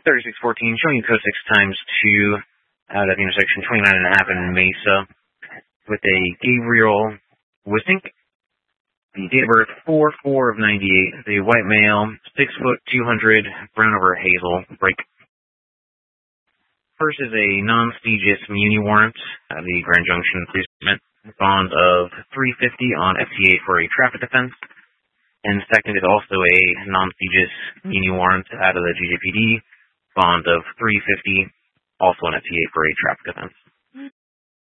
3614, showing you code 6 times 2 out at the intersection 29.5 in Mesa with a Gabriel Wisink. The date of birth 4/4 of 98. The white male, 6 foot 200, brown over hazel, break. First is a non-litigious muni warrant at the Grand Junction Police Department. Bond of $350 on FTA for a traffic offense. And second is also a non-litigious muni warrant out of the GJPD. Bond of $350, also on FTA for a traffic offense.